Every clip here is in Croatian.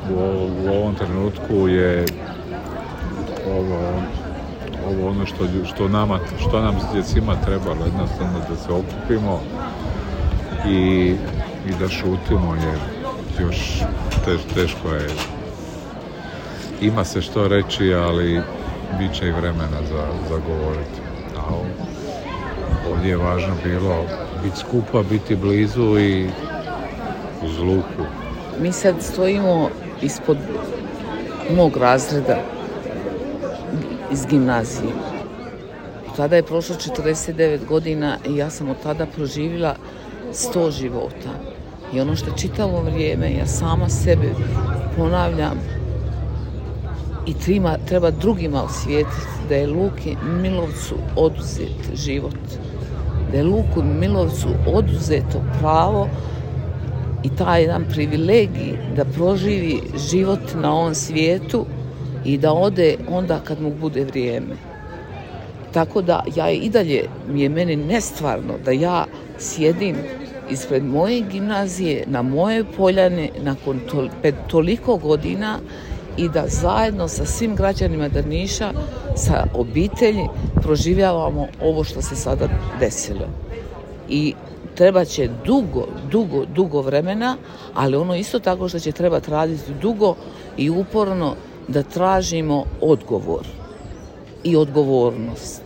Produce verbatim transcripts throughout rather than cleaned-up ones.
u, u ovom trenutku je ovo, ovo ono što, što, nama, što nam je svima trebalo, jednostavno da se okupimo i, i da šutimo, jer još tež, teško je. Ima se što reći, ali bit će i vremena za, za govoriti. A ovdje je važno bilo biti skupa, biti blizu i uz luku. Mi sad stojimo ispod mog razreda iz gimnazije. Tada je prošlo četrdeset devet godina i ja sam od tada proživjela sto života. I ono što čitavo vrijeme ja sama sebe ponavljam i trima, treba drugima osvijetiti da je Luki Milovcu oduzet život. Da je Luku Milovcu oduzeto pravo i taj jedan privilegij da proživi život na ovom svijetu i da ode onda kad mu bude vrijeme. Tako da ja i dalje mi je meni nestvarno da ja sjedim ispred moje gimnazije na moje poljane nakon tol- toliko godina i da zajedno sa svim građanima Drniša, sa obitelji proživljavamo ovo što se sada desilo. I treba će dugo, dugo, dugo vremena, ali ono isto tako što će trebati raditi dugo i uporno da tražimo odgovor i odgovornost.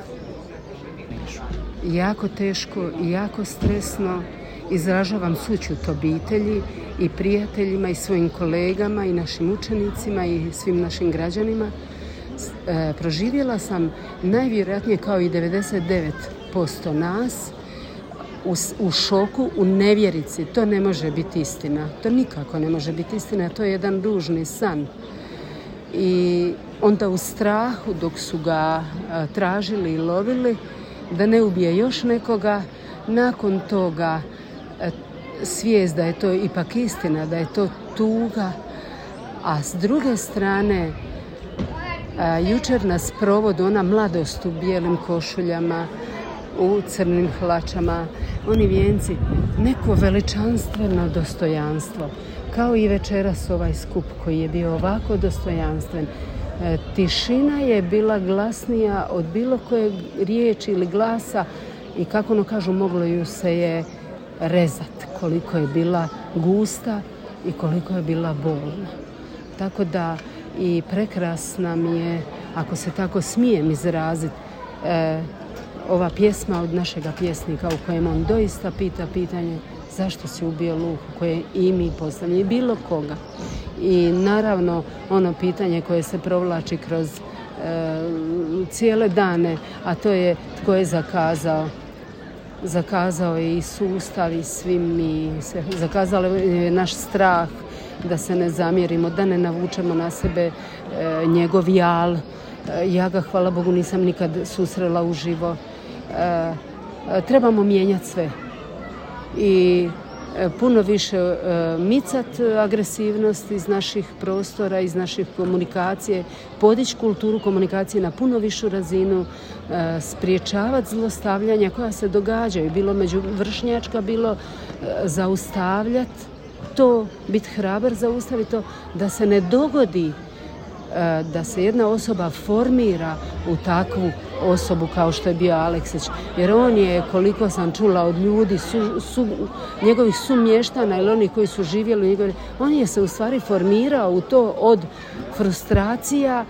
Jako teško i jako stresno. Izražavam sućut obitelji i prijateljima i svojim kolegama i našim učenicima i svim našim građanima. E, proživjela sam najvjerojatnije kao i devedeset devet posto nas u, u šoku, u nevjerici. To ne može biti istina. To nikako ne može biti istina. To je jedan ružni san. I onda u strahu dok su ga a, tražili i lovili da ne ubije još nekoga, nakon toga a, svijest da je to ipak istina, da je to tuga, a s druge strane a, jučer nas provod ona mladost u bijelim košuljama, u crnim hlačama, oni vijenci, neko veličanstveno dostojanstvo, kao i večeras ovaj skup koji je bio ovako dostojanstven. E, tišina je bila glasnija od bilo koje riječi ili glasa i kako ono kažu, moglo ju se je rezat koliko je bila gusta i koliko je bila bolna. Tako da i prekrasna mi je, ako se tako smijem izraziti, e, ova pjesma od našega pjesnika u kojem on doista pita pitanje zašto si ubio Luku, koje i mi postavljamo, bilo koga. I naravno ono pitanje koje se provlači kroz e, cijele dane, a to je tko je zakazao. Zakazao je i sustav i svi mi, se, zakazao je naš strah da se ne zamjerimo, da ne navučemo na sebe e, njegov jal. E, ja ga, hvala Bogu, nisam nikad susrela uživo. E, e, trebamo mijenjati sve i e, puno više e, micat agresivnost iz naših prostora, iz naših komunikacije, podići kulturu komunikacije na puno višu razinu, e, spriječavati zlostavljanja koja se događaju, bilo među vršnjačka, bilo e, zaustavljati to, biti hrabar zaustaviti to, da se ne dogodi da se jedna osoba formira u takvu osobu kao što je bio Aleksić. Jer on je, koliko sam čula od ljudi, su, su, njegovih sumještana ili oni koji su živjeli, njegovi, on je se u stvari formirao u to od frustracija,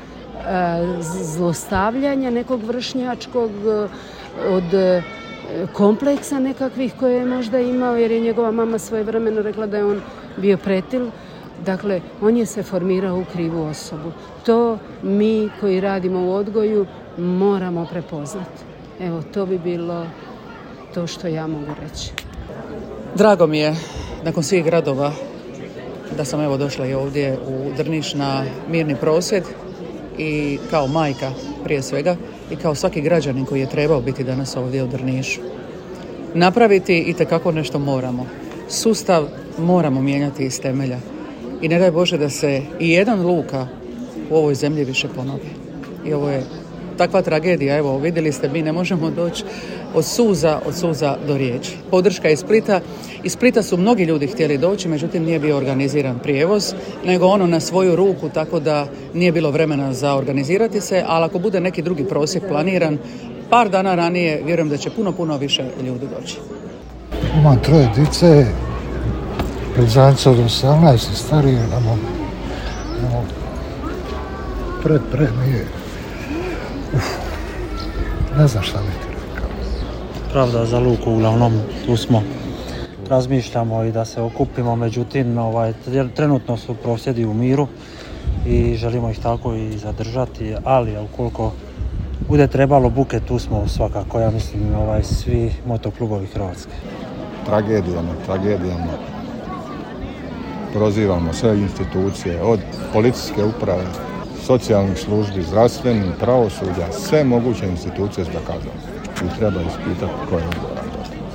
zlostavljanja nekog vršnjačkog, od kompleksa nekakvih koje je možda imao, jer je njegova mama svojevremeno rekla da je on bio pretil. Dakle, on je se formirao u krivu osobu. To mi koji radimo u odgoju moramo prepoznati. Evo, to bi bilo to što ja mogu reći. Drago mi je, nakon svih gradova, da sam evo došla i ovdje u Drniš na mirni prosvjed i kao majka prije svega i kao svaki građanin koji je trebao biti danas ovdje u Drnišu. Napraviti itekako nešto moramo. Sustav moramo mijenjati iz temelja. I ne daj Bože da se i jedan Luka u ovoj zemlji više ponovi. I ovo je takva tragedija, evo vidjeli ste, mi ne možemo doći od suza, od suza do riječi. Podrška iz Splita. Iz Splita su mnogi ljudi htjeli doći, međutim nije bio organiziran prijevoz, nego ono na svoju ruku, tako da nije bilo vremena za organizirati se, ali ako bude neki drugi prosjek planiran, par dana ranije, vjerujem da će puno, puno više ljudi doći. Imam troje dice, blizanca od osamnaest, starije, namo, namo, pre, pre, nije. Uf, ne znam šta mi ti rekao. Pravda za Luku, uglavnom tu smo. Razmišljamo i da se okupimo, međutim ovaj, trenutno su prosvjedi u miru i želimo ih tako i zadržati, ali ukoliko bude trebalo buke, tu smo svakako, ja mislim, ovaj, svi motoklubovi Hrvatske. Tragedijama, tragedijama. Prozivamo sve institucije, od policijske uprave, socijalnih službi, zdravstvenih, pravosuđa, sve moguće institucije s zakazom. I treba ispitati ko je